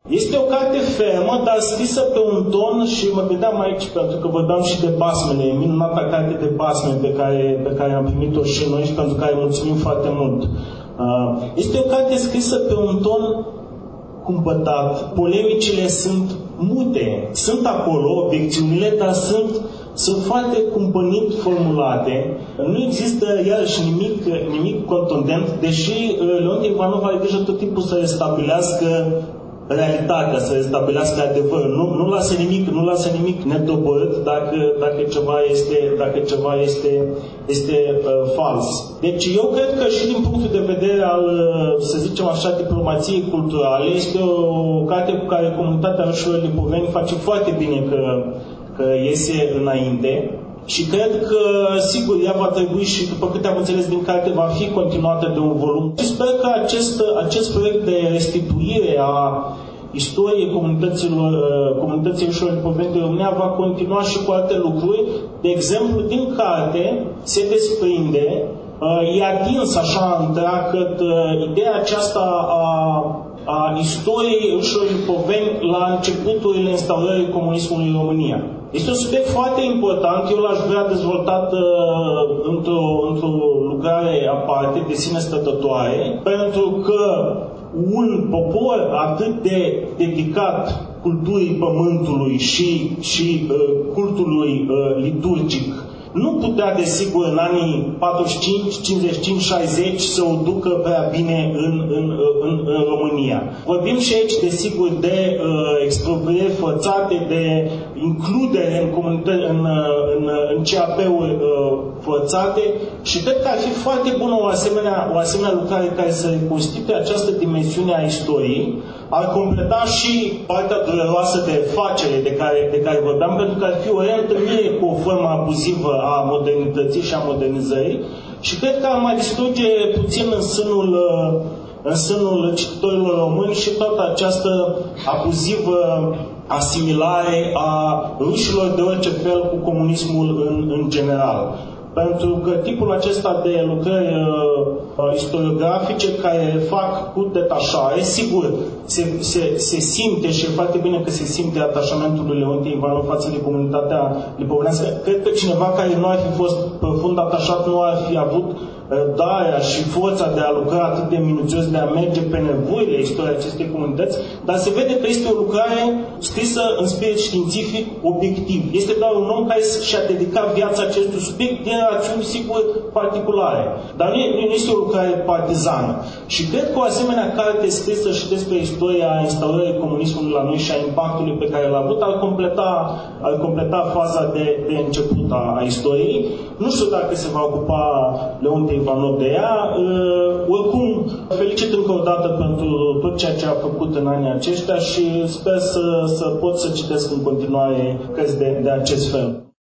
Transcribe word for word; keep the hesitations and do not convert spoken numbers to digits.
Este o carte fermă, dar scrisă pe un ton și mă gândeam aici, pentru că vorbeam și de basmele, minunata carte de basme pe care, pe care am primit-o și noi și pentru care mulțumim foarte mult. Este o carte scrisă pe un ton cumpătat, polemicile sunt multe, sunt acolo obiecțiunile, dar sunt, sunt foarte cumpănit formulate. Nu există iarăși nimic, nimic contundent, deși Leontie Ivanov are deja tot timpul să restabilească realitatea, să restabilească adevărul. Nu, nu lasă nimic, nu lasă nimic nedoborât dacă, dacă ceva este, dacă ceva este, este uh, fals. Deci eu cred că și din punctul de vedere al, să zicem așa, diplomației culturale, este o, o carte cu care comunitatea Rușilor Lipoveni face foarte bine că, că iese înainte. Și cred că, sigur, ea va trebui și, după câte am înțeles din carte, va fi continuată de un volum. Și sper că acest, acest proiect de restituire a istoriei comunităților, comunității Rușilor Lipoveni de România va continua și cu alte lucruri. De exemplu, din carte se desprinde, e atins așa întreagăt ideea aceasta a, a istoriei Rușilor Lipoveni la începuturile instaurării comunismului în România. Este un subiect foarte important, eu l-aș vrea dezvoltat uh, într-o, într-o lucrare aparte, de sine stătătoare, pentru că un popor atât de dedicat culturii pământului și, și uh, cultului uh, liturgic nu putea, desigur, în anii patruzeci și cinci, cincizeci și cinci, șaizeci să o ducă prea bine în, în, în, în România. Vorbim și aici, desigur, de uh, exproprieri forțate, de includere în, în, în, în C A P-uri uh, forțate și cred că ar fi foarte bună o asemenea, o asemenea lucrare care să reconstituie această dimensiune a istoriei, ar completa și partea dureroasă de facere de care, de care vorbeam, pentru că ar fi o reîntâlnire cu o formă abuzivă a modernității și a modernizării și cred că ar mai distruge puțin în sânul, în sânul cititorilor români și toată această abuzivă asimilare a rușilor de orice fel cu comunismul în, în general. Pentru că tipul acesta de lucrări uh, istoriografice care le fac cu detașare, sigur, se, se, se simte și e foarte bine că se simte atașamentul lui Leontie Ivanov față de comunitatea lipovenească. Cred că cineva care nu ar fi fost profund atașat nu ar fi avut darea și forța de a lucra atât de minuțios, de a merge pe nevoile istoriei acestei comunități, dar se vede că este o lucrare scrisă în spirit științific, obiectiv. Este doar un om care și-a dedicat viața acestui subiect din rațiuni, sigur, particulare. Dar nu, nu este o lucrare partizană. Și cred că o asemenea carte scrisă și despre istoria instaurării comunismului la noi și a impactului pe care l-a avut, ar completa, ar completa faza de, de început a, a istoriei. Nu știu dacă se va ocupa Leontie Ivanov de ea. Uh, oricum, felicit încă o dată pentru tot ceea ce a făcut în anii aceștia și sper să, să pot să citesc în continuare cărți de, de acest fel.